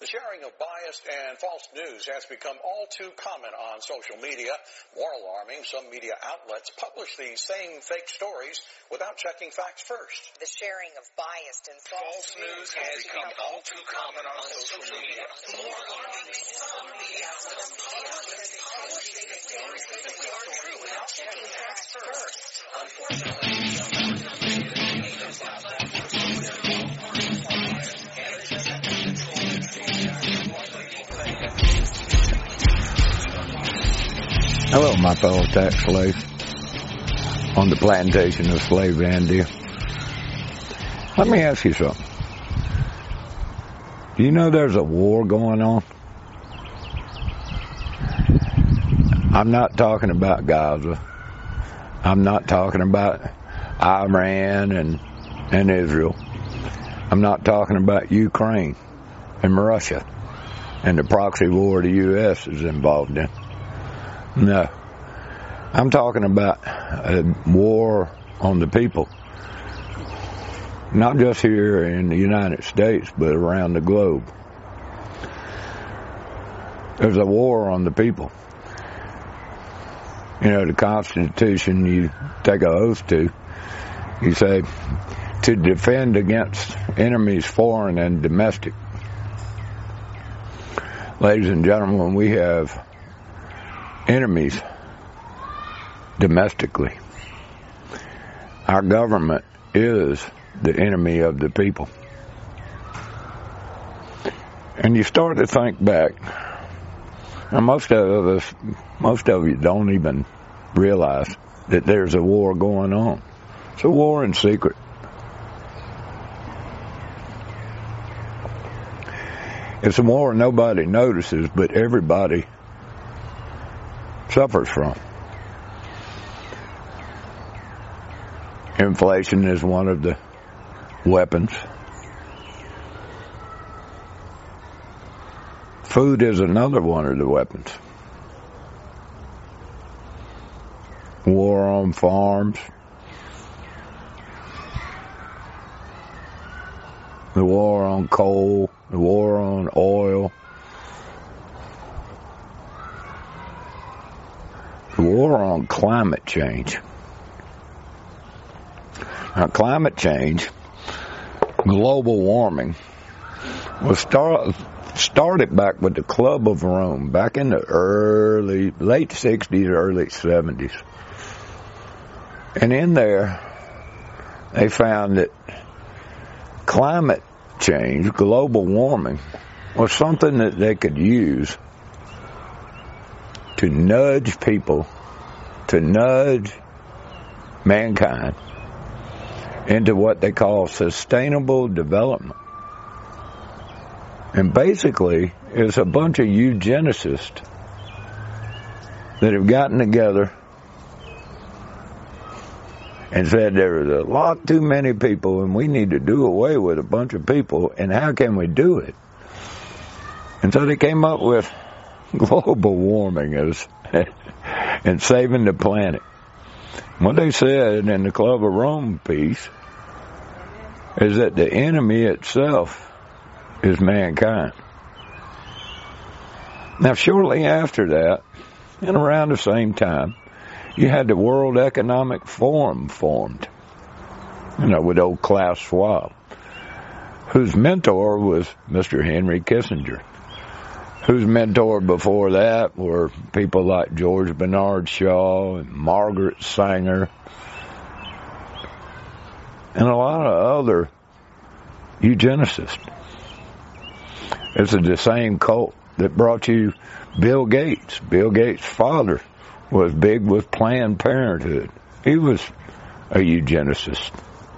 sharing of biased and false news has become all too common on social media. More alarming, some media outlets publish these same fake stories without checking facts first. The sharing of biased and false news has become all too common on social media. More alarming, some media outlets publish these stories without checking facts first. Unfortunately, Hello, my fellow tax slaves on the plantation of slave India. Let me ask you something. Do you know there's a war going on? I'm not talking about Gaza. I'm not talking about Iran and Israel. I'm not talking about Ukraine and Russia and the proxy war the U.S. is involved in. No. I'm talking about a war on the people. Not just here in the United States, but around the globe. There's a war on the people. You know, the Constitution you take an oath to, you say, to defend against enemies foreign and domestic. Ladies and gentlemen, we have enemies domestically. Our government is the enemy of the people. And you start to think back, and most of you don't even realize that there's a war going on. It's a war in secret. It's a war nobody notices, but everybody suffers from. Inflation is one of the weapons. Food is another one of the weapons. War on farms. The war on coal. The war on oil. The war on climate change. Now, climate change, global warming, was started back with the Club of Rome, back in the late 60s, early 70s. And in there, they found that climate change, global warming, was something that they could use to nudge people, to nudge mankind into what they call sustainable development. And basically, it's a bunch of eugenicists that have gotten together and said there is a lot too many people and we need to do away with a bunch of people, and how can we do it? And so they came up with global warming as and saving the planet. What they said in the Club of Rome piece is that the enemy itself is mankind. Now, shortly after that, and around the same time, you had the World Economic Forum formed, with old Klaus Schwab, whose mentor was Mr. Henry Kissinger, whose mentor before that were people like George Bernard Shaw and Margaret Sanger and a lot of other eugenicists. It's the same cult that brought you Bill Gates. Bill Gates' father was big with Planned Parenthood. He was a eugenicist.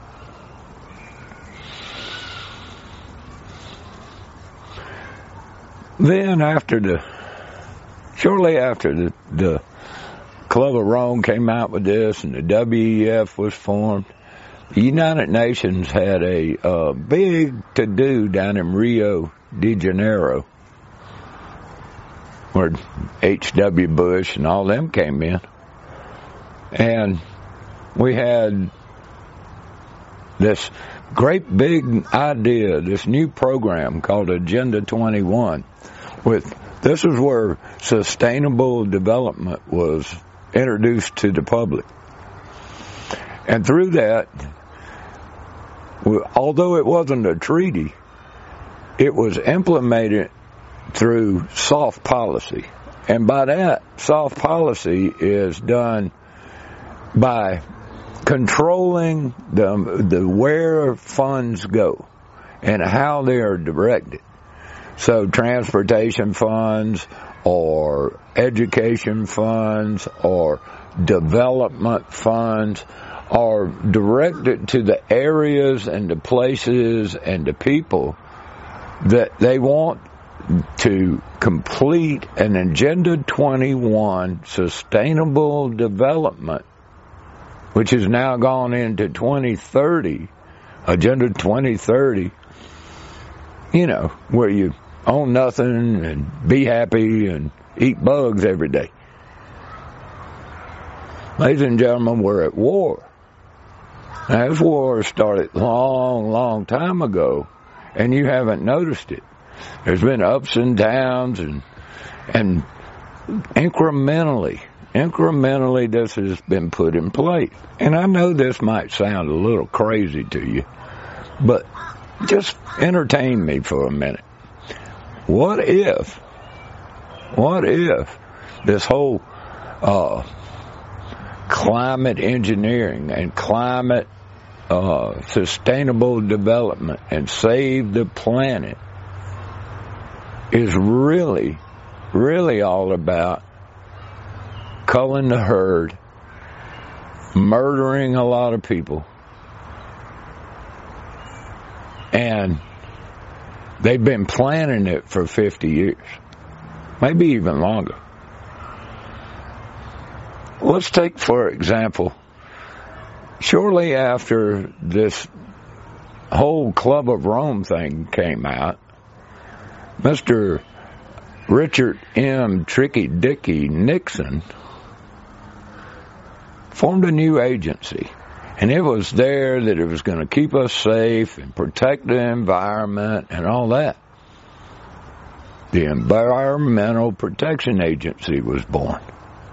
Then shortly after the Club of Rome came out with this and the WEF was formed, the United Nations had a big to-do down in Rio de Janeiro, where H.W. Bush and all them came in. And we had this great big idea, this new program called Agenda 21. This is where sustainable development was introduced to the public. And through that, although it wasn't a treaty, it was implemented through soft policy. And by that, soft policy is done by controlling the where funds go and how they are directed. So transportation funds or education funds or development funds are directed to the areas and the places and the people that they want to complete an Agenda 21 sustainable development, which has now gone into 2030, Agenda 2030, where you own nothing and be happy and eat bugs every day. Ladies and gentlemen, we're at war. Now, this war started long time ago, and you haven't noticed it. There's been ups and downs, and incrementally this has been put in place. And I know this might sound a little crazy to you, but just entertain me for a minute. What if this whole climate engineering and climate sustainable development and save the planet is really all about culling the herd, murdering a lot of people, and they've been planning it for 50 years, maybe even longer. Let's take, for example, shortly after this whole Club of Rome thing came out, Mr. Richard M. Tricky Dicky Nixon formed a new agency. And it was there that it was going to keep us safe and protect the environment and all that. The Environmental Protection Agency was born.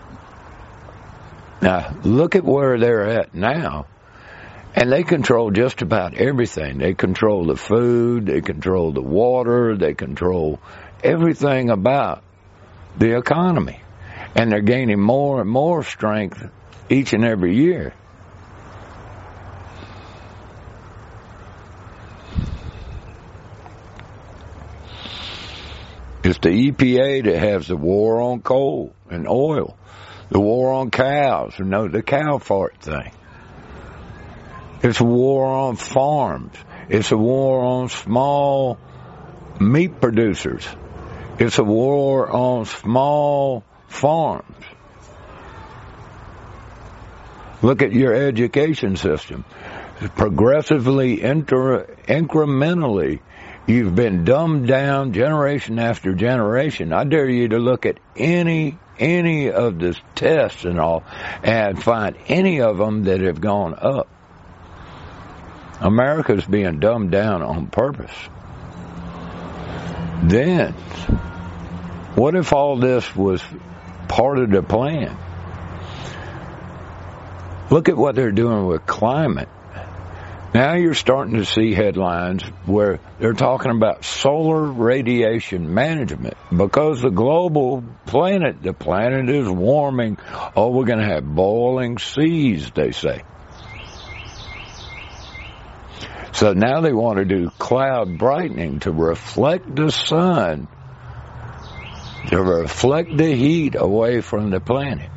Now, look at where they're at now. And they control just about everything. They control the food, they control the water, they control everything about the economy. And they're gaining more and more strength each and every year. It's the EPA that has the war on coal and oil, the war on cows, the cow fart thing. It's a war on farms. It's a war on small meat producers. It's a war on small farms. Look at your education system. Progressively, incrementally, you've been dumbed down generation after generation. I dare you to look at any of the tests and all and find any of them that have gone up. America's being dumbed down on purpose. Then, what if all this was part of the plan? Look at what they're doing with climate. Now you're starting to see headlines where they're talking about solar radiation management because the planet is warming. Oh, we're going to have boiling seas, they say. So now they want to do cloud brightening to reflect the sun, to reflect the heat away from the planet.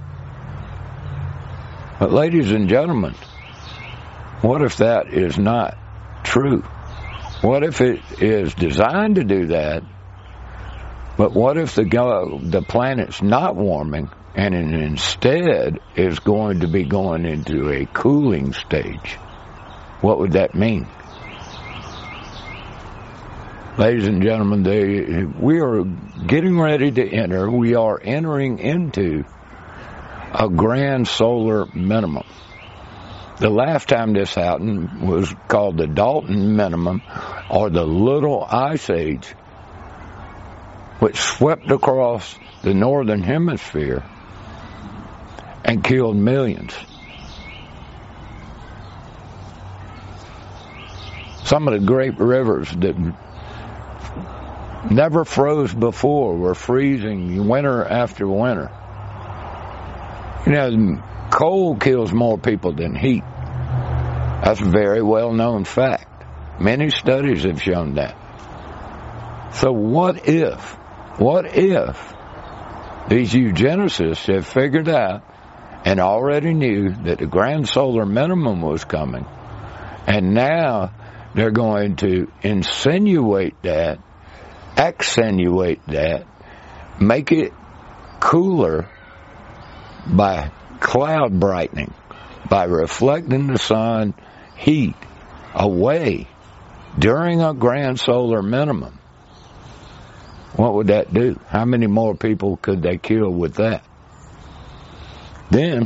But ladies and gentlemen, what if that is not true? What if it is designed to do that, but what if the planet's not warming and it instead is going to be going into a cooling stage? What would that mean? Ladies and gentlemen, we are getting ready to enter, we are entering into a grand solar minimum. The last time this happened was called the Dalton Minimum, or the Little Ice Age, which swept across the northern hemisphere and killed millions. Some of the great rivers that never froze before were freezing winter after winter. You know, cold kills more people than heat. That's a very well-known fact. Many studies have shown that. So what if these eugenicists have figured out and already knew that the grand solar minimum was coming, and now they're going to accentuate that, make it cooler by cloud brightening, by reflecting the sun heat away during a grand solar minimum. What would that do? How many more people could they kill with that? Then,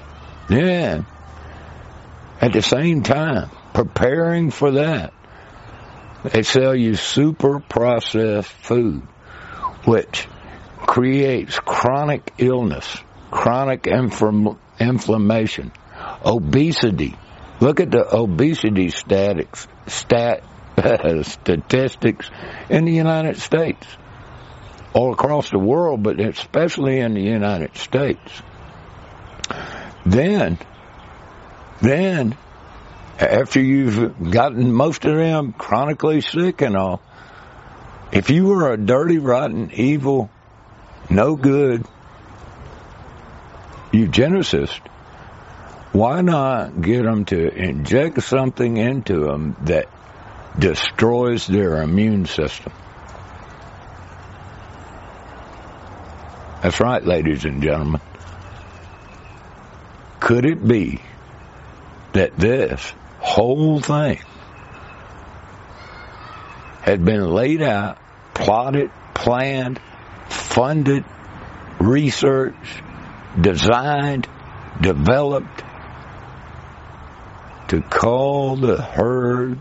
at the same time, preparing for that, they sell you super processed food, which creates chronic illness, chronic inflammation, obesity. Look at the obesity statistics in the United States, all across the world, but especially in the United States. Then, after you've gotten most of them chronically sick and all, if you were a dirty, rotten, evil, no good eugenicist, why not get them to inject something into them that destroys their immune system? That's right, ladies and gentlemen. Could it be that this whole thing had been laid out, plotted, planned, funded, researched, designed, developed to cull the herd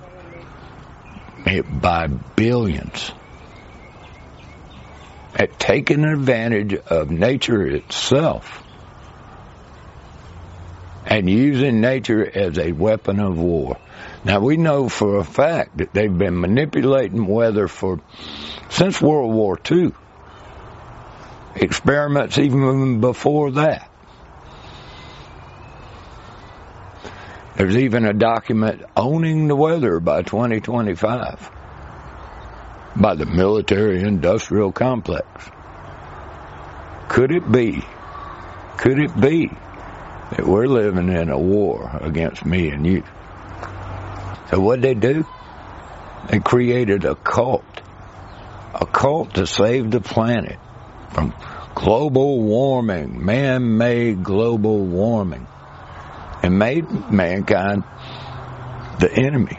by billions, at taking advantage of nature itself and using nature as a weapon of war? Now, we know for a fact that they've been manipulating weather since World War II. Experiments even before that. There's even a document owning the weather by 2025 by the military-industrial complex. Could it be that we're living in a war against me and you? So what'd they do? They created a cult to save the planet from global warming, man-made global warming, and made mankind the enemy.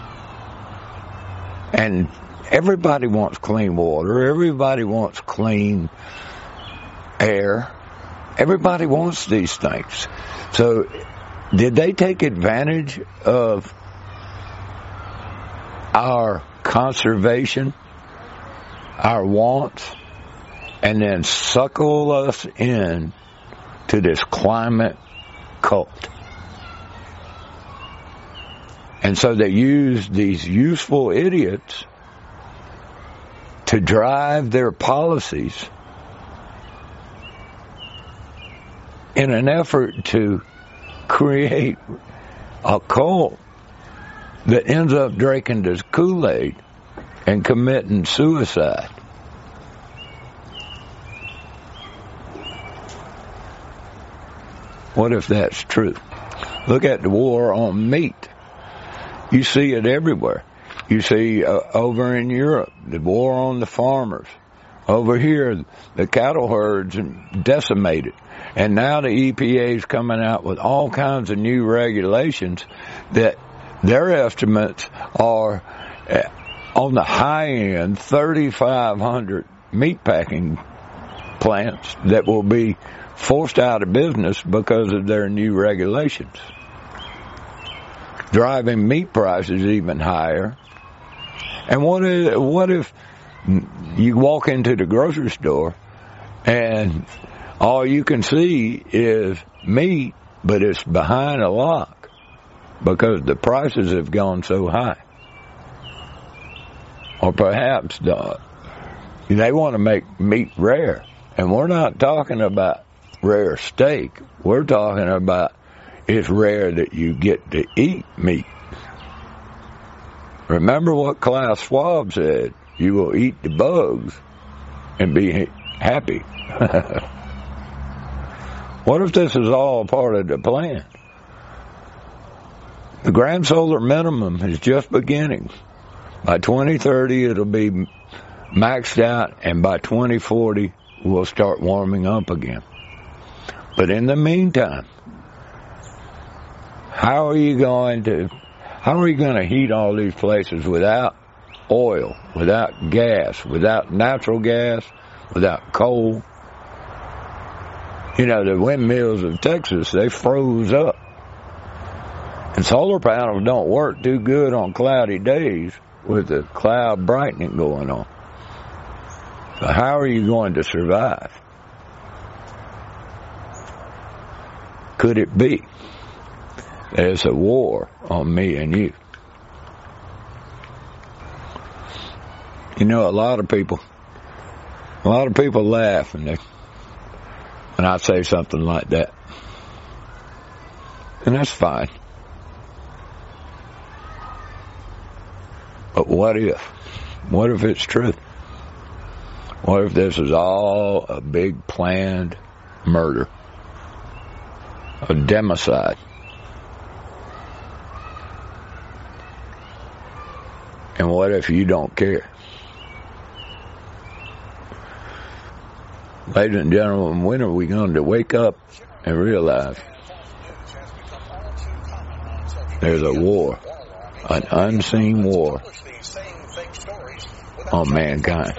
And everybody wants clean water. Everybody wants clean air. Everybody wants these things. So did they take advantage of our conservation, our wants, and then suckle us in to this climate cult? And so they use these useful idiots to drive their policies in an effort to create a cult that ends up drinking this Kool-Aid and committing suicide. What if that's true? Look at the war on meat. You see it everywhere. You see over in Europe, the war on the farmers. Over here, the cattle herds decimated. And now the EPA is coming out with all kinds of new regulations that their estimates are on the high end, 3,500 meatpacking plants that will be forced out of business because of their new regulations. driving meat prices even higher. And what if you walk into the grocery store and all you can see is meat, but it's behind a lock because the prices have gone so high? Or perhaps they want to make meat rare. And we're not talking about rare steak. We're talking about it's rare that you get to eat meat. Remember what Klaus Schwab said, you will eat the bugs and be happy. What if this is all part of the plan? The grand solar minimum is just beginning. By 2030, it'll be maxed out, and by 2040, we'll start warming up again. But in the meantime, how are you going to heat all these places without oil, without gas, without natural gas, without coal? You know, the windmills of Texas, they froze up. And solar panels don't work too good on cloudy days with the cloud brightening going on. So how are you going to survive? Could it be there's a war on me and you? You know, a lot of people laugh when I say something like that. And that's fine. But what if? What if it's true? What if this is all a big planned murder? A democide? And what if you don't care? Ladies and gentlemen, when are we going to wake up and realize there's a war, an unseen war on mankind?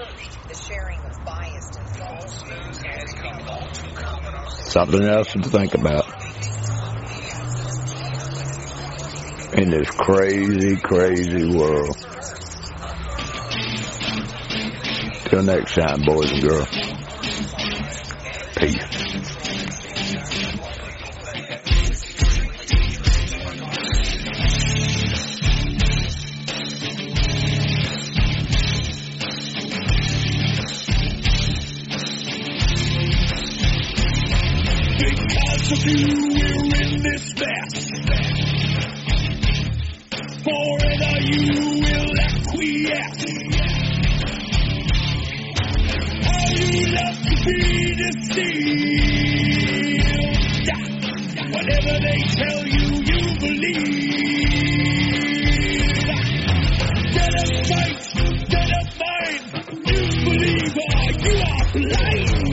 Something else to think about in this crazy, crazy world. Till next time, boys and girls. Peace. Because of you, we're in this mess. Forever you will acquiesce. How you love to be deceived. Whatever they tell you, you believe. Dead of sight, dead of mind. You believe or you are blind.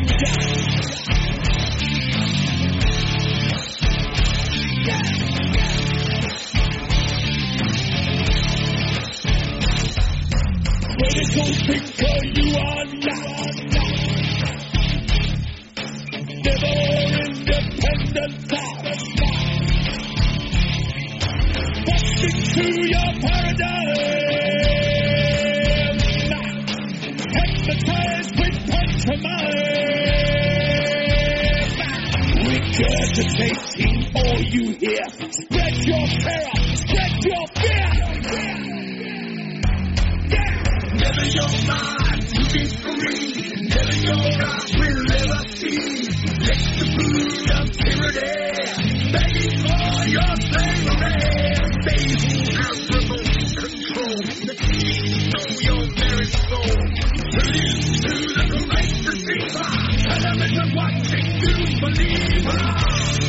Critical thinker you are not. Never independent thought. Busting through your paradigm. Hypnotized with pantomime. Regurgitating all you hear. Spread your terror, spread your fear. Never your mind to be free. Never your eyes will ever see. Let the brood of tyranny begging for your slavery. They who have remote control. The keys of your very soul. Release to the great deceiver. Element of watching you believe.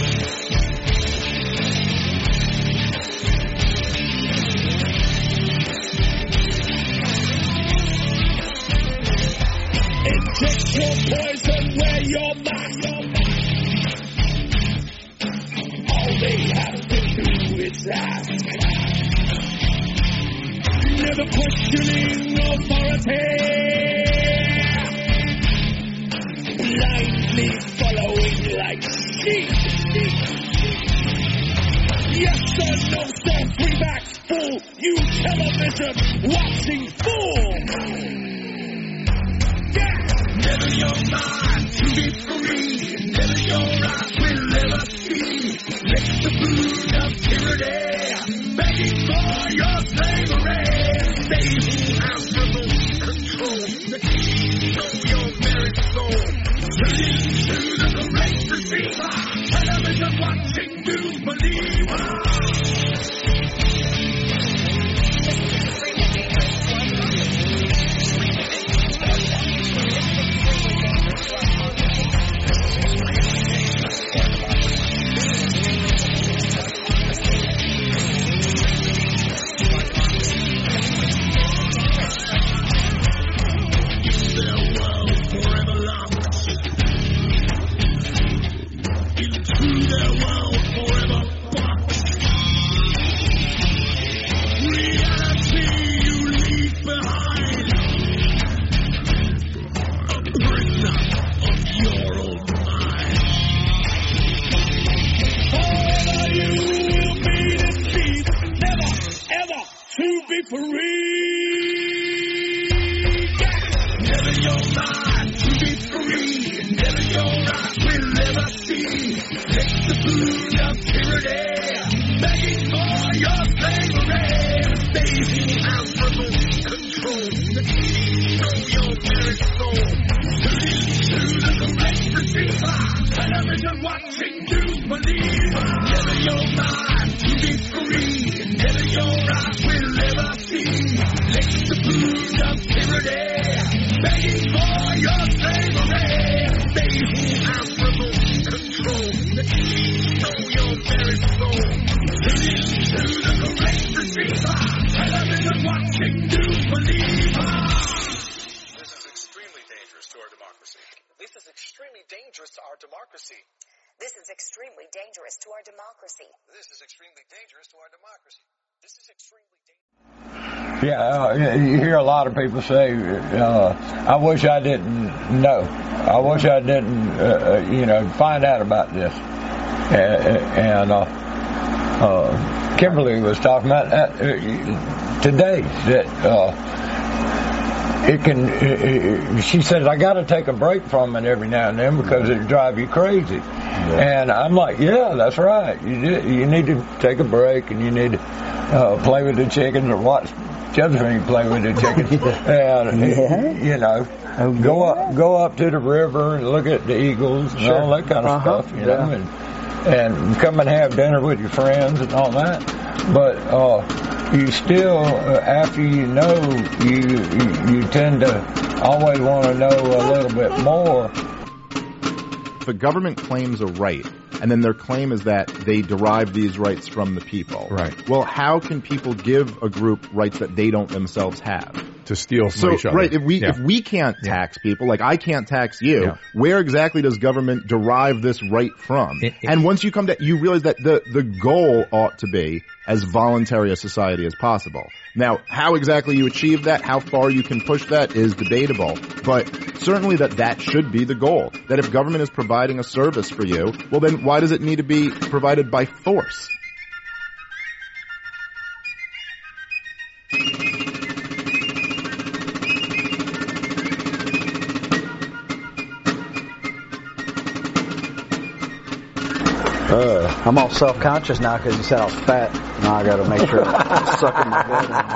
Inject your poison where your mind. All they have to do is ask. Never questioning authority. Blindly following like sheep. Yes or no, so free back. television watching fool. Yeah. Never your mind to be free. Never your eyes will ever see. Let the food of tyranny begging for your slavery. They who have remote control. Know your very soul. Turning to the great deceiver. Television watching news believer. Yeah, you hear a lot of people say, I wish I didn't know. I wish I didn't, find out about this. And Kimberly was talking about that today, that she says, I got to take a break from it every now and then because it drives you crazy. Yeah. And I'm like, yeah, that's right. You need to take a break, and you need to play with the chickens or watch Josephine play with the chickens, and go up to the river and look at the eagles and all that kind of stuff, and come and have dinner with your friends and all that. But you still, after you know, you tend to always want to know a little bit more. If a government claims a right, and then their claim is that they derive these rights from the people. Right. Well, how can people give a group rights that they don't themselves have? To steal from each other. Right, if we can't tax people, like I can't tax you, where exactly does government derive this right from? And once you come to, you realize that the goal ought to be as voluntary a society as possible. Now, how exactly you achieve that, how far you can push that is debatable, but certainly that should be the goal. That if government is providing a service for you, well then why does it need to be provided by force? I'm all self-conscious now because you said I was fat. Now I got to make sure I'm sucking my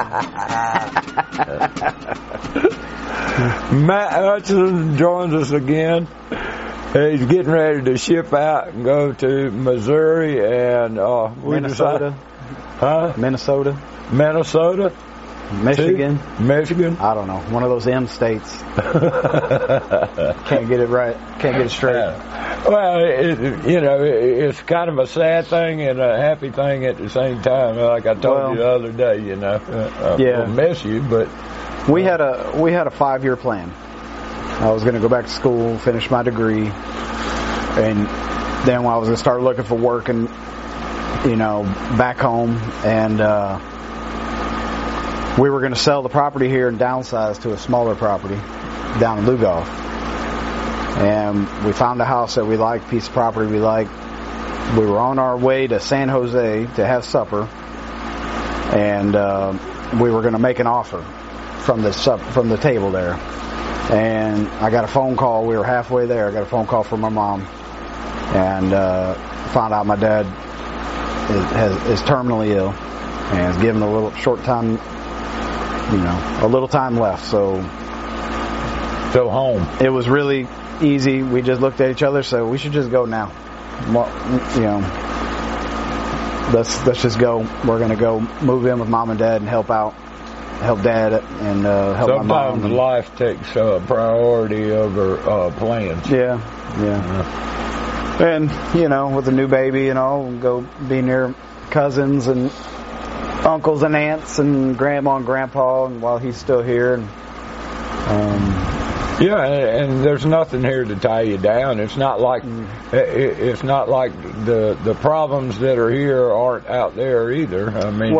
blood. Matt Hutchins joins us again. He's getting ready to ship out and go to Missouri and Minnesota. Minnesota. Michigan. I don't know. One of those M states. Can't get it right. Can't get it straight. Well, it's kind of a sad thing and a happy thing at the same time. Like I told you the other day, I'll miss you, but we had a 5-year plan. I was going to go back to school, finish my degree, and then I was going to start looking for work and back home, and we were going to sell the property here and downsize to a smaller property down in Lugoff. And we found a house that we liked, piece of property we liked. We were on our way to San Jose to have supper. And we were going to make an offer from the table there. And I got a phone call. We were halfway there. I got a phone call from my mom, and found out my dad is terminally ill and is given a little short time, a little time left. So home. It was really easy. We just looked at each other, so we should just go now. Let's just go. We're going to go move in with mom and dad and help dad and help my mom. Sometimes life takes priority over plans. Yeah. And, with a new baby and all, we'll go be near cousins and uncles and aunts and grandma and grandpa, and while he's still here. And and there's nothing here to tie you down. It's not like the problems that are here aren't out there either. I mean,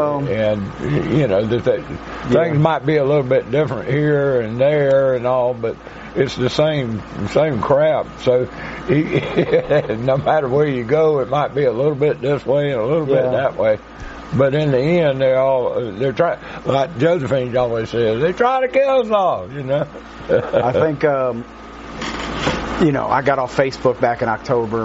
things might be a little bit different here and there and all, but it's the same crap. So no matter where you go, it might be a little bit this way and a little bit that way. But in the end, they're trying, like Josephine always says, they're trying to kill us all, I think, I got off Facebook back in October,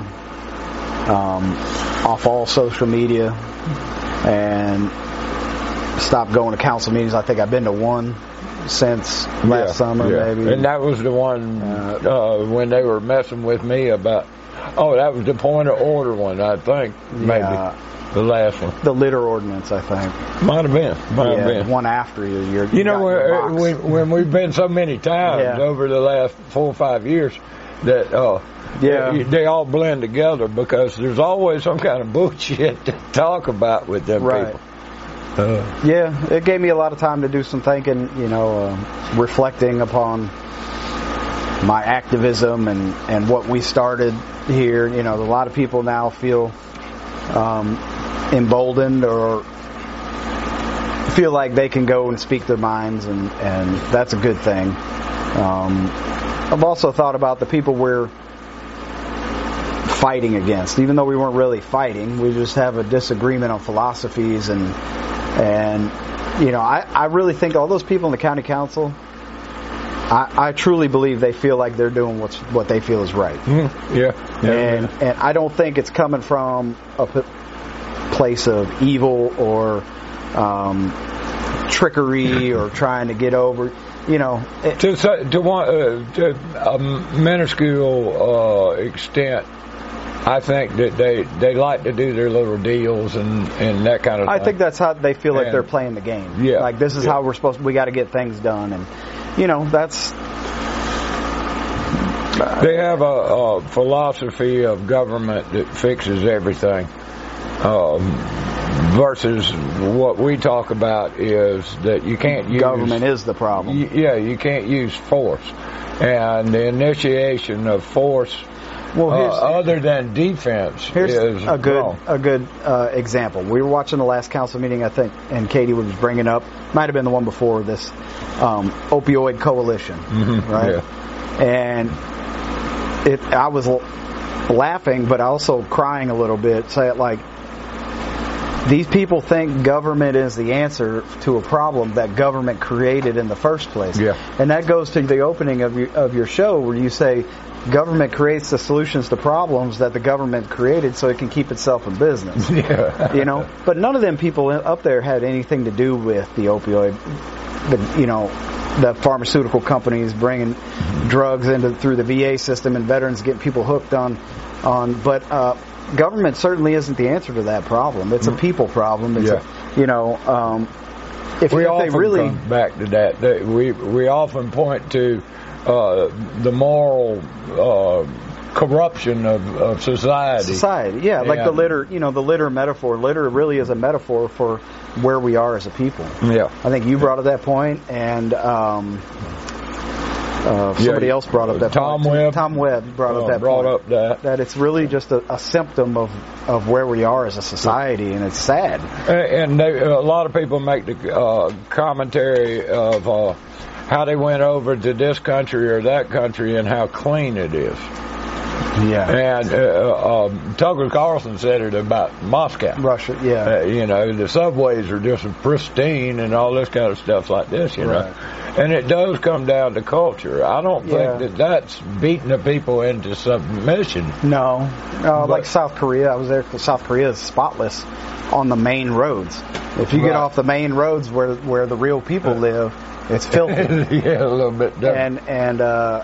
off all social media, and stopped going to council meetings. I think I've been to one since last summer, maybe. And that was the one when they were messing with me about, that was the point of order one, I think, maybe. The last one. The litter ordinance, I think. Might have been. The one after you. When we've been so many times over the last 4 or 5 years that they all blend together because there's always some kind of bullshit to talk about with them people. It gave me a lot of time to do some thinking, reflecting upon my activism and what we started here. A lot of people now feel emboldened or feel like they can go and speak their minds, and that's a good thing. I've also thought about the people we're fighting against, even though we weren't really fighting. We just have a disagreement on philosophies, and I really think all those people in the county council, I truly believe they feel like they're doing what they feel is right. And I don't think it's coming from a place of evil or trickery or trying to get over. To a minuscule extent, I think that they like to do their little deals and that kind of thing. I think that's how they feel like they're playing the game. Yeah. Like, this is how we got to get things done. And, that's... They have a philosophy of government that fixes everything. Versus what we talk about is that you can't use... Government is the problem. You can't use force. And the initiation of force... other than defense, is a good example. We were watching the last council meeting, I think, and Katie was bringing up, might have been the one before this, opioid coalition, right? Yeah. And I was laughing, but also crying a little bit. Say it like, these people think government is the answer to a problem that government created in the first place. Yeah. And that goes to the opening of your show, where you say government creates the solutions to problems that the government created so it can keep itself in business. Yeah. But none of them people up there had anything to do with the opioid, the pharmaceutical companies bringing drugs through the VA system and veterans getting people hooked on. But government certainly isn't the answer to that problem. It's a people problem. It's we often come back to that. We often point to the moral corruption of society. Like the litter metaphor. Litter really is a metaphor for where we are as a people. Yeah. I think you brought up that point, and somebody else brought up that point. Tom Webb brought up that. That it's really just a symptom of where we are as a society, and it's sad. And a lot of people make the commentary of how they went over to this country or that country and how clean it is. Yeah. And Tucker Carlson said it about Moscow. Russia, yeah. You know, the subways are just pristine and all this kind of stuff like this, you know. And it does come down to culture. I don't think that's beating the people into submission. No. Like South Korea, I was there. South Korea is spotless on the main roads. If you get off the main roads where the real people live, it's filthy. Yeah, a little bit different. And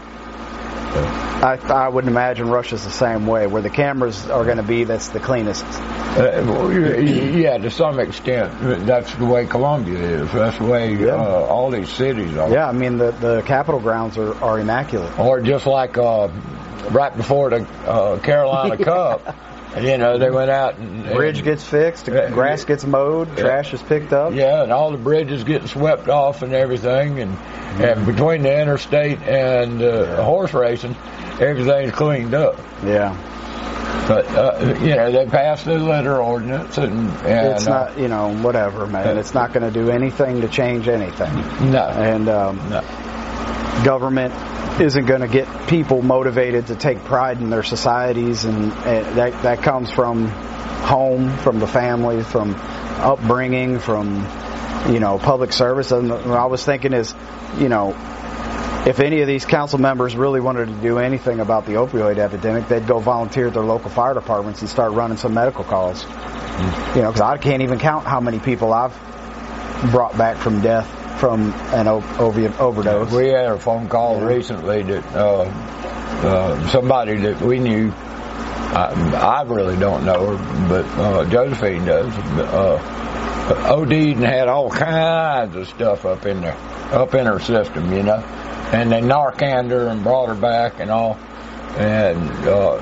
I would imagine Russia's the same way, where the cameras are going to be, that's the cleanest. Yeah, to some extent, that's the way Colombia is. That's the way all these cities are. Yeah, I mean, the Capitol grounds are immaculate. Or just like right before the Carolina Cup, you know, they went out and bridge gets fixed, grass gets mowed, trash is picked up. Yeah, and all the bridges get swept off and everything, and between the interstate and horse racing, everything's cleaned up. Yeah. But you know, they passed the litter ordinance, and it's not, you know, whatever, man. It's not going to do anything to change anything. No. And government isn't going to get people motivated to take pride in their societies, and that comes from home, from the family, from upbringing, from, you know, public service. And what I was thinking is, you know, if any of these council members really wanted to do anything about the opioid epidemic, they'd go volunteer at their local fire departments and start running some medical calls. You know, because I can't even count how many people I've brought back from death from an opiate overdose. We had a phone call recently that somebody that we knew, I really don't know her, but Josephine does, OD'd and had all kinds of stuff up in her system, you know, and they Narcaned her and brought her back and all, and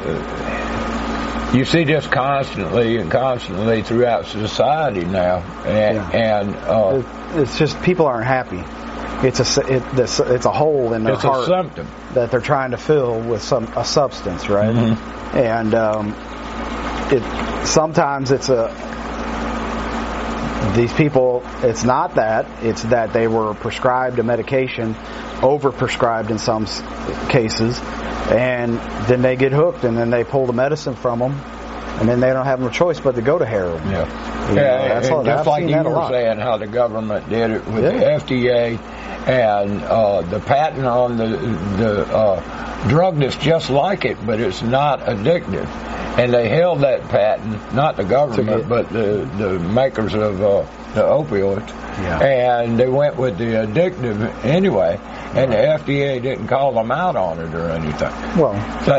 you see this constantly throughout society now, and it's just people aren't happy. It's a hole in their heart. It's a symptom that they're trying to fill with a substance, right? Mm-hmm. And sometimes it's these people. It's not that. It's that they were prescribed a medication, overprescribed in some cases, and then they get hooked, and then they pull the medicine from them, and then they don't have no choice but to go to heroin. That's all. Just like you were saying, how the government did it with the FDA and the patent on the drug that's just like it, but it's not addictive. And they held that patent, not the government, but the makers of the opioids. Yeah. And they went with the addictive anyway, and the FDA didn't call them out on it or anything. Well,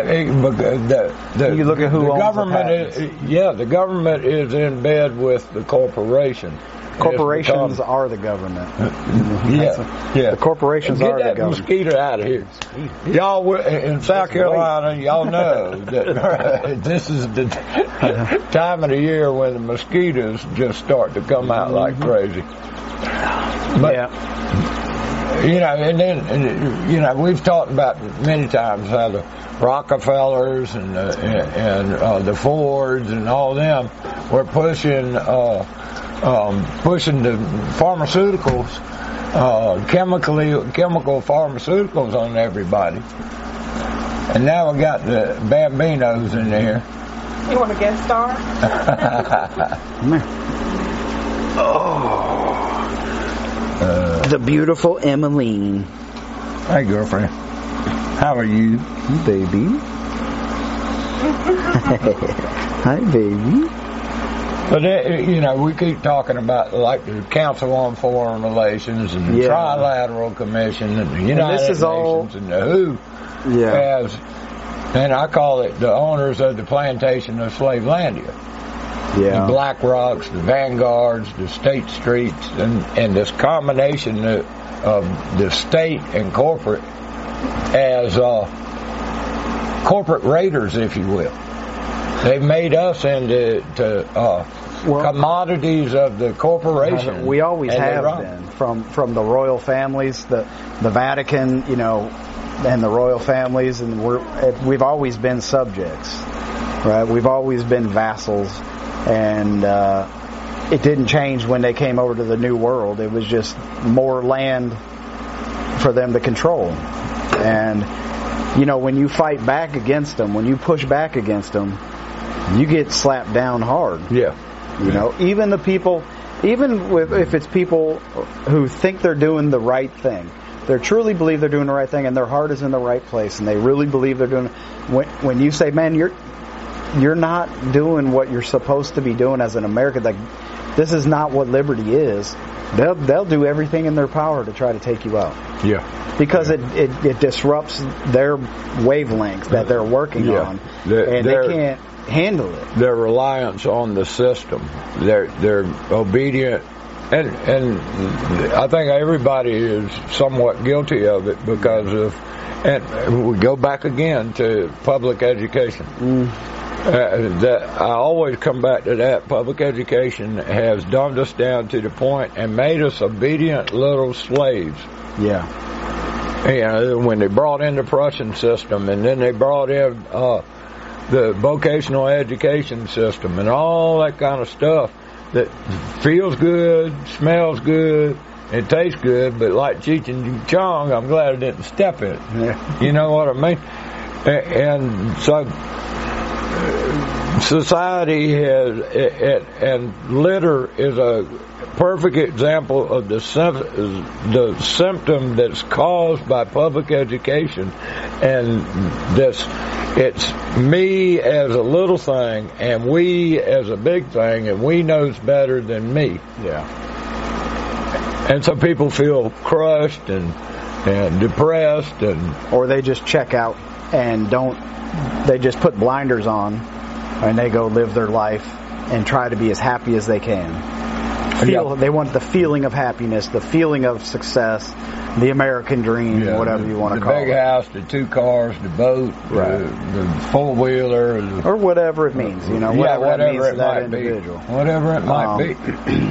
you look at who owns the patents. The government is in bed with the corporation. Corporations are the government. The corporations are the government. Get that mosquito out of here. Y'all in South Carolina, y'all know that this is the time of the year when the mosquitoes just start to come out like crazy. But, you know, and then, you know, we've talked about many times how the Rockefellers and the Fords and all them were pushing the pharmaceuticals, chemical pharmaceuticals on everybody. And now we got the Bambinos in there. You want a guest star? The beautiful Emmeline. Hey, girlfriend. How are you? Baby. Hi, baby. But, you know, we keep talking about, like, the Council on Foreign Relations and the Trilateral Commission and the United Nations and the WHO as, and I call it the owners of the plantation of Slavelandia. The Black Rocks, the Vanguards, the State Streets, and this combination of the state and corporate as corporate raiders, if you will. They've made us into commodities of the corporation. We always have been, from the royal families, the Vatican, you know, and the royal families, and we've always been subjects, right? We've always been vassals, and it didn't change when they came over to the New World. It was just more land for them to control, and you know, when you fight back against them, when you push back against them, you get slapped down hard. Yeah. You know, even the people, if it's people who think they're doing the right thing, they truly believe they're doing the right thing, and their heart is in the right place, and they really believe they're doing. When you say, "Man, you're not doing what you're supposed to be doing as an American," like, this is not what liberty is. They'll do everything in their power to try to take you out. Yeah. Because it disrupts their wavelength that they're working on, and they can't handle it. Their reliance on the system. They're obedient, and I think everybody is somewhat guilty of it because of. And we go back again to public education. That I always come back to that. Public education has dumbed us down to the point and made us obedient little slaves. Yeah. You know, when they brought in the Prussian system, and then they brought in the vocational education system, and all that kind of stuff that feels good, smells good, and tastes good, but like Cheech and Chong, I'm glad I didn't step in it. Yeah. You know what I mean? And so society has, and litter is a perfect example of the symptom that's caused by public education, and it's me as a little thing and we as a big thing, and we knows better than me. Yeah. And so people feel crushed and depressed, or they just check out and they just put blinders on and they go live their life and try to be as happy as they can. They want the feeling of happiness, the feeling of success, the American dream, whatever you want to call it. The big house, the 2 cars, the boat, the four-wheeler. Or whatever it means, you know, whatever it means to that individual. Whatever it might be.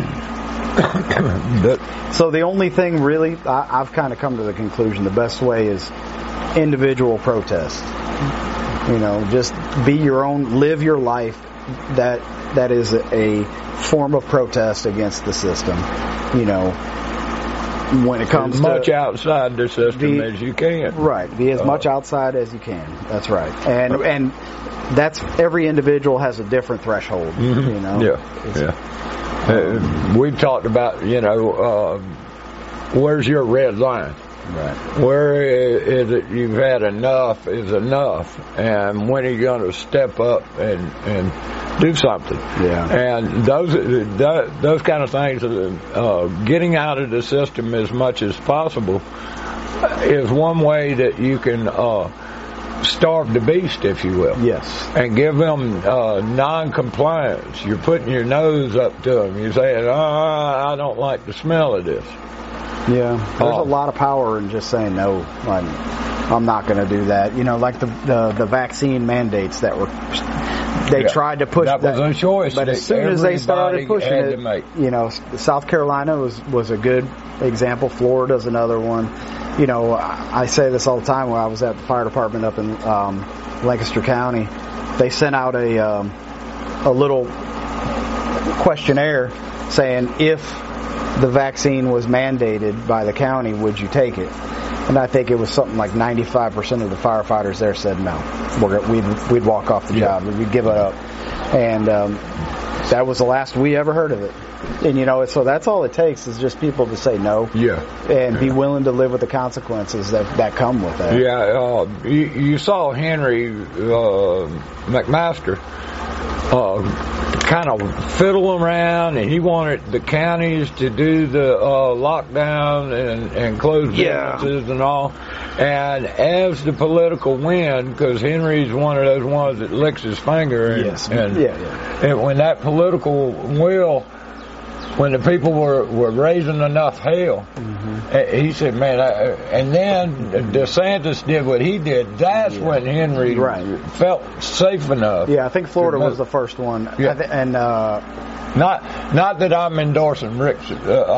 So the only thing really, I've kind of come to the conclusion, the best way is individual protest. You know, just be your own, live your life. That is a form of protest against the system. You know, when it comes as much outside the system as you can. Right, be as much outside as you can. That's right, and that's every individual has a different threshold. Mm-hmm. You know, we've talked about, you know, where's your red line? Right. Where is it you've had enough is enough, and when are you going to step up and do something? Yeah. And those kind of things, getting out of the system as much as possible is one way that you can starve the beast, if you will. Yes. And give them non-compliance. You're putting your nose up to them. You're saying, I don't like the smell of this. Yeah, there's a lot of power in just saying no. I'm not going to do that. You know, like the vaccine mandates that they tried to push. That was a choice. But as soon as they started pushing it, you know, South Carolina was a good example. Florida's another one. You know, I say this all the time. When I was at the fire department up in Lancaster County, they sent out a little questionnaire saying, if the vaccine was mandated by the county, would you take it? And I think it was something like 95% of the firefighters there said no. We'd walk off the job. We'd give it up. And that was the last we ever heard of it. And, you know, so that's all it takes is just people to say no. Yeah. And be willing to live with the consequences that come with that. Yeah. You saw Henry McMaster kind of fiddle around, and he wanted the counties to do the lockdown and close businesses and all. And as the political wind, because Henry's one of those ones that licks his finger, and when that political will, when the people were raising enough hell, he said, man, and then DeSantis did what he did. That's when Henry felt safe enough. Yeah, I think Florida was the first one. Yeah. And not that I'm endorsing Rick's,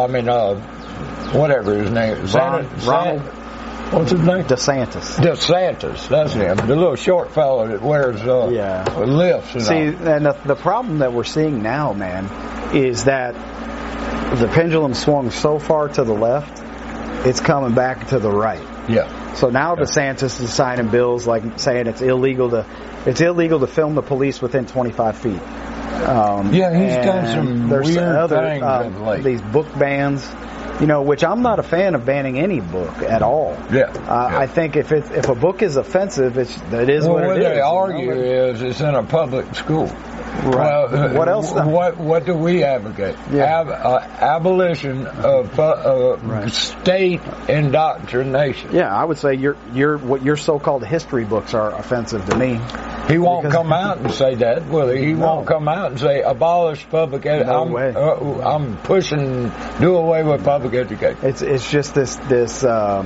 whatever his name is. Ronald. What's his name? DeSantis. That's him. The little short fellow that wears lifts. And and the problem that we're seeing now, man, is that the pendulum swung so far to the left, it's coming back to the right. Yeah. So now DeSantis is signing bills like saying it's illegal to film the police within 25 feet. He's done some there's weird things of late. These book bans, which I'm not a fan of banning any book at all. I think if a book is offensive, it is what it is. What they argue is it's in a public school. Right. Well, what else? What do we advocate? Abolition of state indoctrination. Yeah, I would say your so-called history books are offensive to me. He won't come out and say that, will he? He won't come out and say abolish public education. I'm pushing do away with public education. It's just this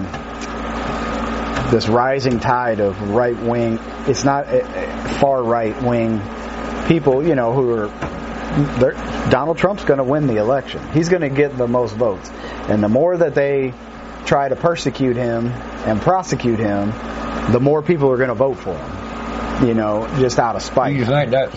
rising tide of right wing. It's not far right wing people, who are. Donald Trump's going to win the election. He's going to get the most votes, and the more that they try to persecute him and prosecute him, the more people are going to vote for him. Just out of spite. You think that's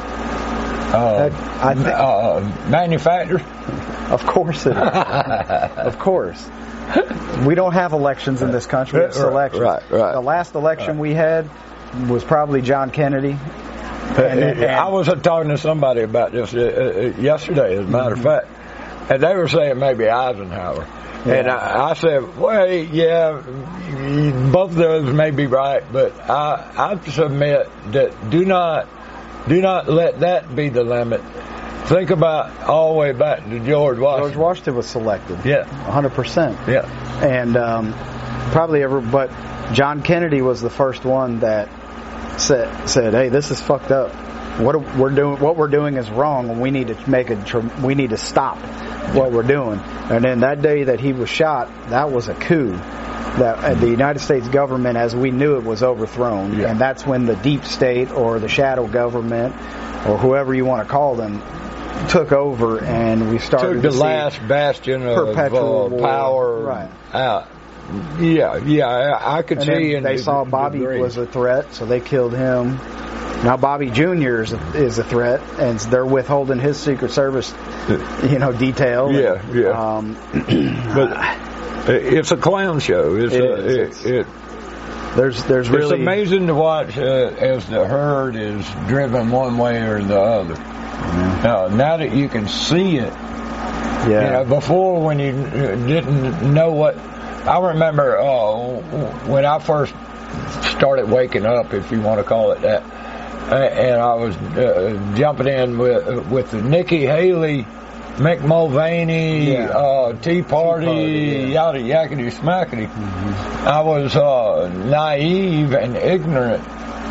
manufactured? Of course it is. Of course. We don't have elections in this country. It's elections. Right. The last election we had was probably John Kennedy. I was talking to somebody about this yesterday, as a matter of fact, and they were saying maybe Eisenhower. Yeah. And I said, well, yeah, both of those may be right, but I submit that do not let that be the limit. Think about all the way back to George Washington. George Washington was selected. Yeah. 100%. Yeah. And but John Kennedy was the first one that said, hey, this is fucked up. What we're doing is wrong, and we need to stop what we're doing. And then that day that he was shot, that was a coup. That the United States government, as we knew it, was overthrown, and that's when the deep state or the shadow government or whoever you want to call them took over, and we started took the last bastion of power out. Yeah, I could see. And they saw Bobby was a threat, so they killed him. Now Bobby Jr. is a threat, and they're withholding his Secret Service, detail. Yeah. But it's a clown show. There's really. It's amazing to watch as the herd is driven one way or the other. Mm-hmm. Now that you can see it, before when you didn't know what. I remember when I first started waking up, if you want to call it that, and I was jumping in with the Nikki Haley, Mick Mulvaney, Tea Party, yada yakety smackety. Mm-hmm. I was naive and ignorant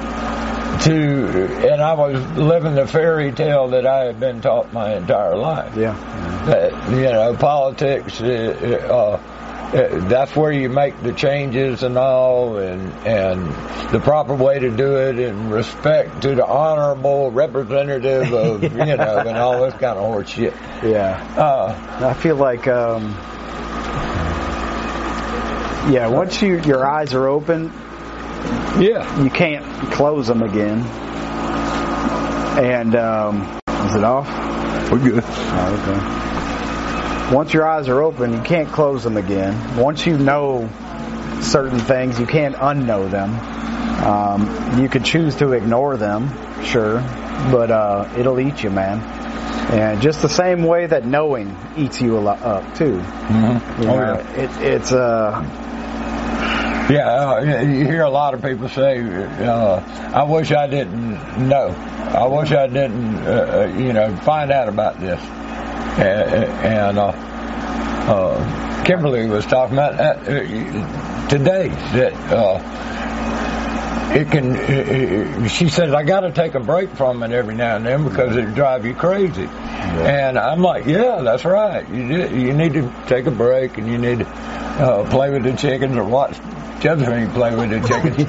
and I was living the fairy tale that I had been taught my entire life. Yeah. That politics. That's where you make the changes and all, and the proper way to do it in respect to the honorable representative of, and all this kind of horse shit. Yeah. I feel like, once your eyes are open, you can't close them again. And, is it off? We're good. Oh, okay. Once your eyes are open, you can't close them again. Once you know certain things, you can't unknow them. You could choose to ignore them, sure, but it'll eat you, man. And just the same way that knowing eats you up too. Mm-hmm. It's you hear a lot of people say, I wish I didn't know. I wish I didn't, find out about this. And Kimberly was talking about that today, that she says, I got to take a break from it every now and then because it drives you crazy. Yeah. And I'm like, yeah, that's right. You need to take a break, and you need to play with the chickens or watch Josephine play with the chickens.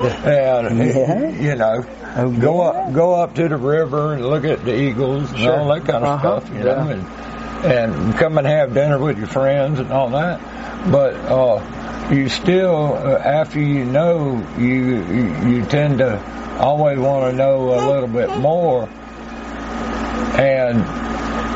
And, go up to the river and look at the eagles and all that kind of stuff, and come and have dinner with your friends and all that. But you still, after you know, you tend to always want to know a little bit more. And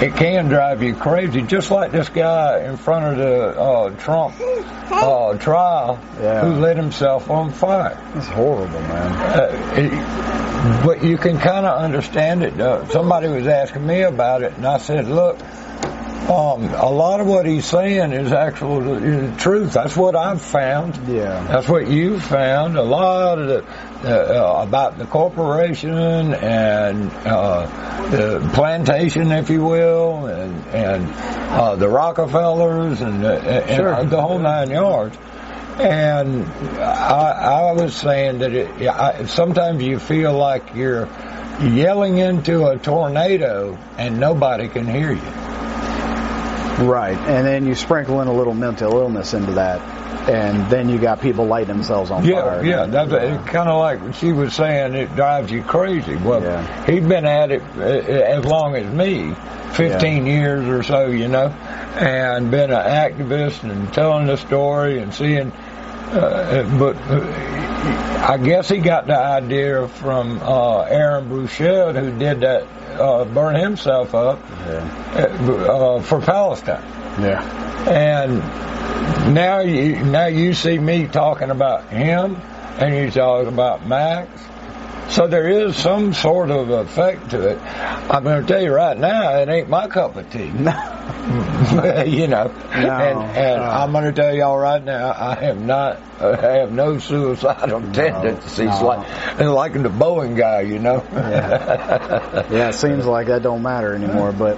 it can drive you crazy, just like this guy in front of the Trump trial who lit himself on fire. That's horrible, man. But you can kind of understand it. Somebody was asking me about it, and I said, look, a lot of what he's saying is actual truth. That's what I've found. Yeah. That's what you've found. A lot of about the corporation and the plantation, if you will, and the Rockefellers and the whole 9 yards. And I was saying that sometimes you feel like you're yelling into a tornado and nobody can hear you. Right, and then you sprinkle in a little mental illness into that, and then you got people lighting themselves on fire. Yeah, that's kind of like what she was saying, it drives you crazy. Well, he'd been at it as long as me, 15 years or so, and been an activist and telling the story and seeing, but I guess he got the idea from Aaron Bouchard, who did that, burn himself up for Palestine. Yeah. And now you see me talking about him, and you talk about Max. So there is some sort of effect to it. I'm going to tell you right now, it ain't my cup of tea. No. And I'm going to tell y'all right now, I have no suicidal tendencies like the Boeing guy, Yeah, it seems like that don't matter anymore. But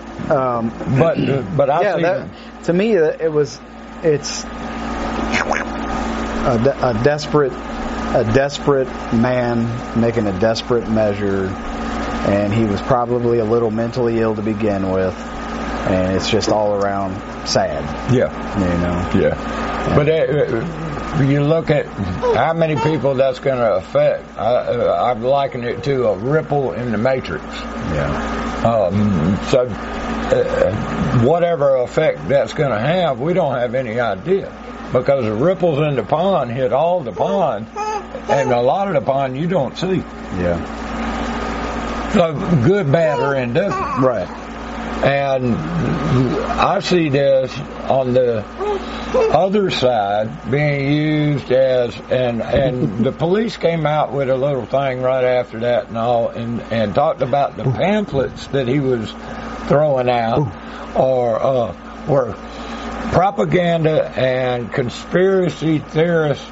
I see to me it's a desperate man making a desperate measure, and he was probably a little mentally ill to begin with, and it's just all around sad. Yeah. But you look at how many people that's going to affect. I've likened it to a ripple in the matrix. So whatever effect that's going to have, we don't have any idea, because the ripples in the pond hit all the pond, and a lot of the pond you don't see. Yeah. So good, bad, or indifferent. Right. And I see this on the other side being used as, and the police came out with a little thing right after that and all, and talked about the pamphlets that he was throwing out, or were propaganda and conspiracy theorist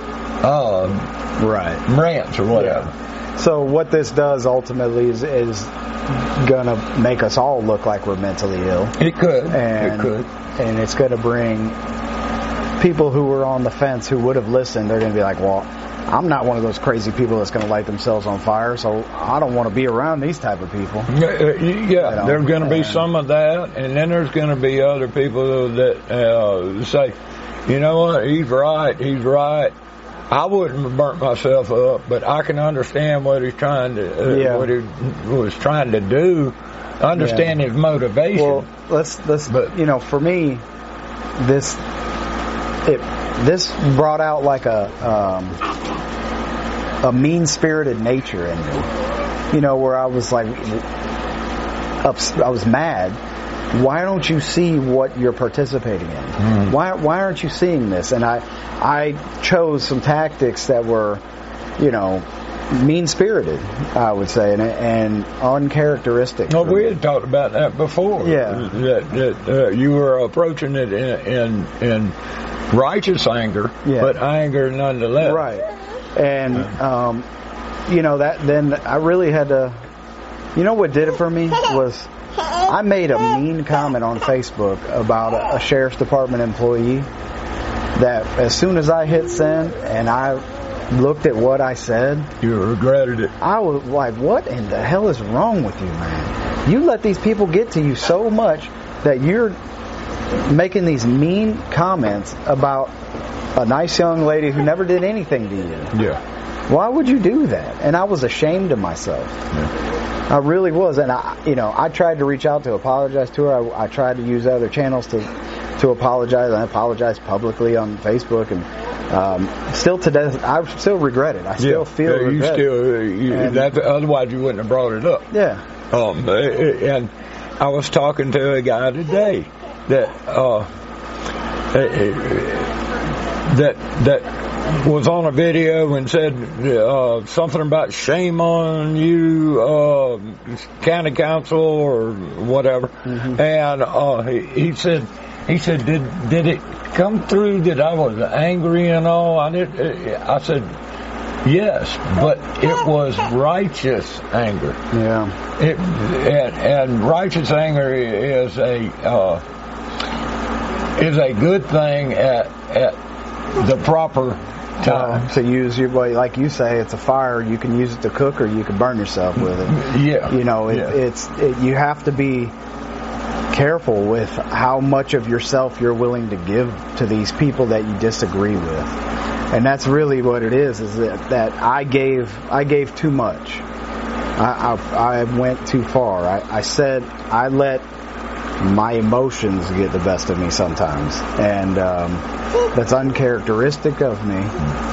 rants or whatever. Yeah. So what this does ultimately is gonna make us all look like we're mentally ill. It could. And it's gonna bring people who were on the fence, who would have listened, they're gonna be like, well, I'm not one of those crazy people that's going to light themselves on fire, so I don't want to be around these type of people. Yeah, there's going to be some of that, and then there's going to be other people that say, you know what, he's right. I wouldn't have burnt myself up, but I can understand what he's trying to, what he was trying to do. Understand his motivation. Well, let's for me, this brought out like a mean-spirited nature in me, where I was like, I was mad. Why don't you see what you're participating in? Mm-hmm. Why aren't you seeing this? And I chose some tactics that were, mean-spirited, I would say, and uncharacteristic. No, we had talked about that before. Yeah, that you were approaching it in righteous anger, but anger nonetheless. Right. And that then I really had to. What did it for me was I made a mean comment on Facebook about a sheriff's department employee. That as soon as I hit send and I looked at what I said, you regretted it. I was like, what in the hell is wrong with you, man? You let these people get to you so much that you're making these mean comments about a nice young lady who never did anything to you. Yeah. Why would you do that? And I was ashamed of myself. Yeah. I really was. And I tried to reach out to apologize to her. I tried to use other channels to apologize. I apologized publicly on Facebook, and still today, I still regret it. I still feel regret. Otherwise you wouldn't have brought it up. Yeah. And I was talking to a guy today that was on a video and said something about shame on you, county council or whatever. Mm-hmm. And he said, did it come through that I was angry and all? I said, yes, but it was righteous anger. Yeah. And righteous anger is a good thing at the proper time. To use like you say, it's a fire. You can use it to cook, or you can burn yourself with it. Yeah. You know, you have to be careful with how much of yourself you're willing to give to these people that you disagree with. And that's really what it is that I gave too much. I went too far. I said I let my emotions get the best of me sometimes, and that's uncharacteristic of me,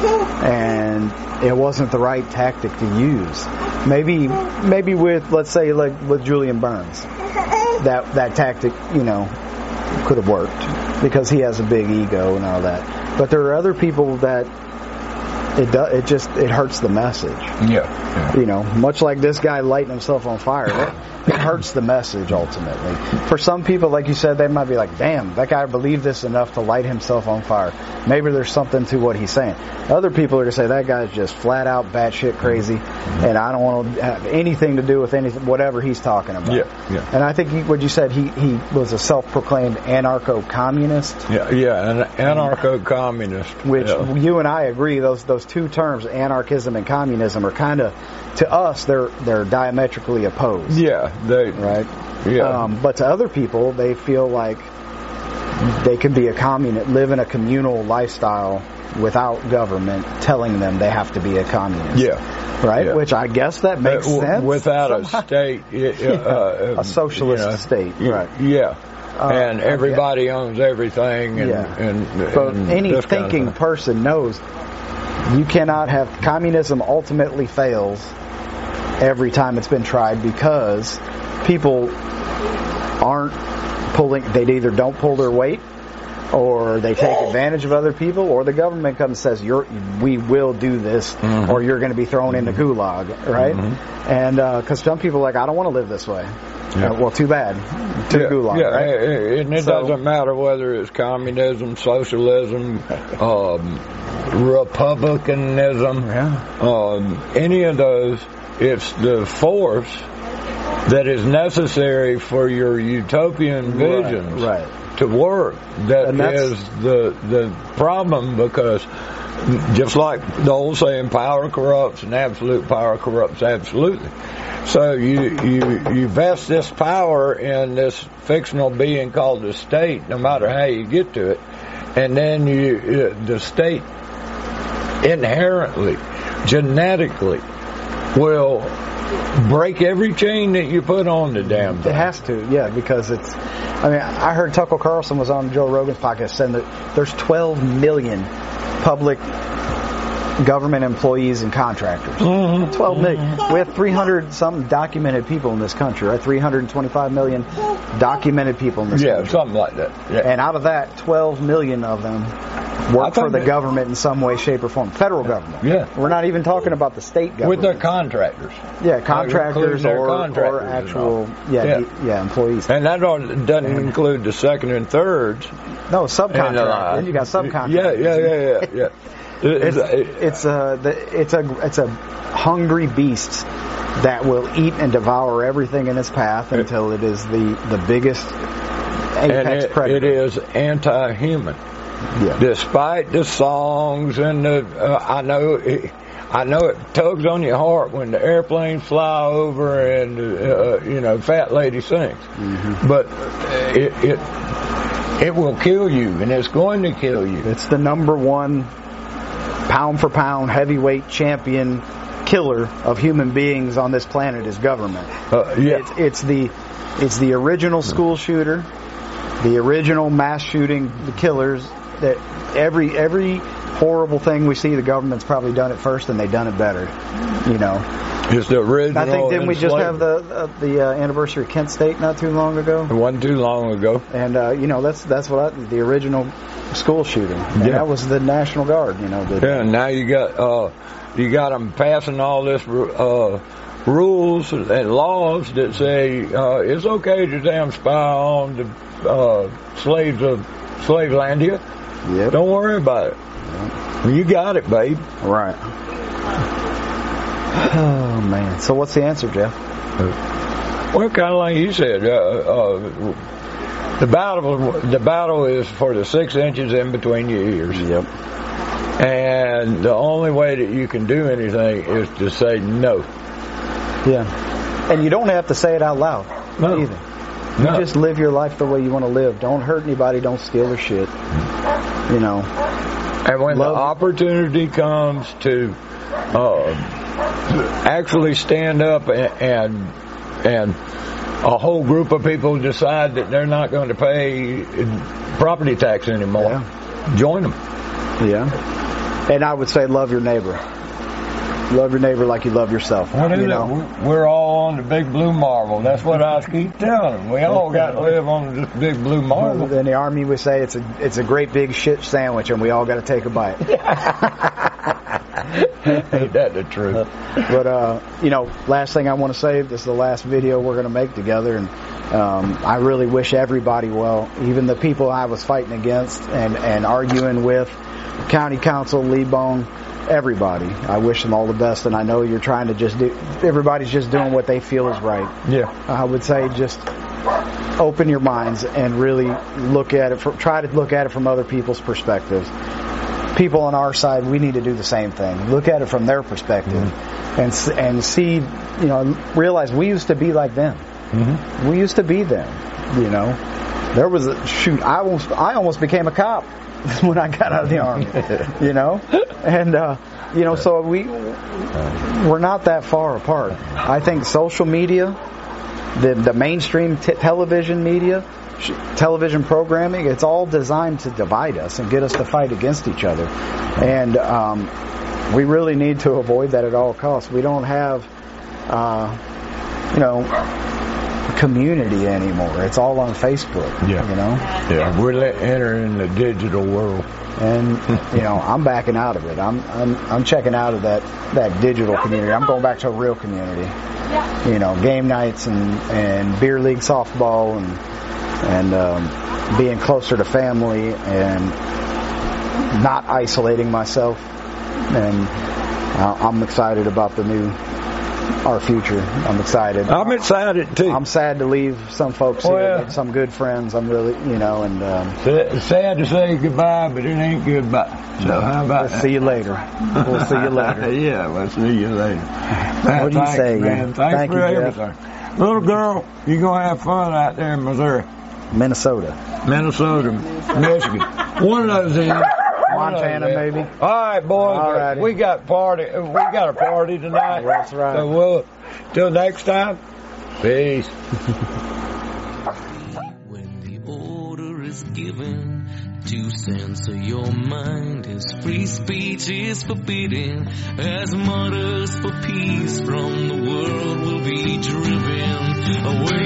and it wasn't the right tactic to use. Maybe with, let's say, like with Julian Burns, that tactic, you know, could have worked because he has a big ego and all that. But there are other people that it hurts the message. Yeah. You know, much like this guy lighting himself on fire. It hurts the message ultimately. For some people, like you said, they might be like, damn, that guy believed this enough to light himself on fire. Maybe there's something to what he's saying. Other people are going to say, that guy's just flat out batshit crazy, and I don't want to have anything to do with anything, whatever he's talking about. Yeah. And I think what you said, he was a self-proclaimed anarcho-communist. Yeah, an anarcho-communist. Which you and I agree, those two terms, anarchism and communism, are kind of, to us, they're diametrically opposed. Yeah. Right? Yeah. But to other people, they feel like they can be a communist, live in a communal lifestyle without government telling them they have to be a communist. Yeah. Right? Yeah. Which I guess that makes sense. Without a state. A socialist state. Right. Yeah. And everybody owns everything. But any thinking person knows you cannot have communism ultimately fails every time it's been tried because people aren't they either don't pull their weight, or they take advantage of other people, or the government comes and says, we will do this, mm-hmm. or you're going to be thrown into gulag, right? Mm-hmm. And because some people are like, I don't want to live this way. Yeah. Well, too bad. To gulag, right? And it doesn't matter whether it's communism, socialism, republicanism, any of those. It's the force that is necessary for your utopian visions to work that is the problem, because just like the old saying, power corrupts and absolute power corrupts absolutely. So you vest this power in this fictional being called the state, no matter how you get to it, and then the state inherently, genetically, will break every chain that you put on the damn thing. It has to, because it's, I heard Tucker Carlson was on Joe Rogan's podcast saying that there's 12 million public government employees and contractors. Mm-hmm. 12 million. We have 300-something documented people in this country, right? 325 million documented people in this country. Yeah, something like that. Yeah. And out of that, 12 million of them work for the government in some way, shape, or form. Federal government. Yeah. We're not even talking about the state government. With their contractors. Yeah, contractors or actual employees. And that doesn't include the second and thirds. No, subcontractors. Then you got subcontractors. Yeah. It's a hungry beast that will eat and devour everything in its path until it is the biggest apex predator. It is anti-human. Yeah. Despite the songs and I know it tugs on your heart when the airplanes fly over and fat lady sings. Mm-hmm. But it will kill you, and it's going to kill you. It's the number one pound for pound heavyweight champion killer of human beings on this planet is government. It's the original school shooter, the original mass shooting, the killers. That every horrible thing we see, the government's probably done it first, and they've done it better. You know. It's the original. I think didn't we just have the anniversary of Kent State not too long ago? It wasn't too long ago. And you know, that's the original school shooting. And that was the National Guard. You know. And now you got them passing all this rules and laws that say it's okay to damn spy on the slaves of Slavelandia. Yep. Don't worry about it. Yep. You got it, babe. Right. Oh man! So what's the answer, Jeff? Well, kind of like you said, the battle is for the 6 inches in between your ears. Yep. And the only way that you can do anything is to say no. Yeah. And you don't have to say it out loud either. You just live your life the way you want to live. Don't hurt anybody. Don't steal their shit. You know. And when the opportunity comes to actually stand up and a whole group of people decide that they're not going to pay property tax anymore, join them. Yeah. And I would say love your neighbor. Love your neighbor like you love yourself. What is it? We're all on the big blue marble. That's what I keep telling them. We all got to live on this big blue marble. In the Army, we say it's a great big shit sandwich, and we all got to take a bite. Ain't that the truth? But you know, last thing I want to say. This is the last video we're going to make together, and I really wish everybody well, even the people I was fighting against and arguing with, County Council, Lee Bone. Everybody, I wish them all the best, and I know you're trying to everybody's just doing what they feel is right. Yeah. I would say just open your minds and really look at it, try to look at it from other people's perspectives. People on our side, we need to do the same thing. Look at it from their perspective and see, you know, realize we used to be like them. Mm-hmm. We used to be them, you know. There was I almost became a cop when I got out of the Army, you know, and you know, so we're not that far apart. I think social media, the mainstream television media, television programming, it's all designed to divide us and get us to fight against each other, and we really need to avoid that at all costs. We don't have, you know, community anymore. It's all on Facebook. Yeah. You know. Yeah. We're entering the digital world, and you know, I'm backing out of it. I'm checking out of that digital community. I'm going back to a real community. You know, game nights and beer league softball and being closer to family and not isolating myself. And I'm excited about our future. I'm excited. I'm excited too. I'm sad to leave some folks here, some good friends. I'm really, you know, and sad to say goodbye, but it ain't goodbye. So how about see you later? We'll see you later. Yeah, we'll see you later. What do you say, man? Thanks for everything. Little girl, you're gonna have fun out there in Missouri, Minnesota, Michigan. One of those ends. Montana, maybe. All right, boys. All righty. We got a party tonight. That's right. So till next time. Peace. When the order is given to censor your mind, as free speech is forbidden, as martyrs for peace from the world will be driven away.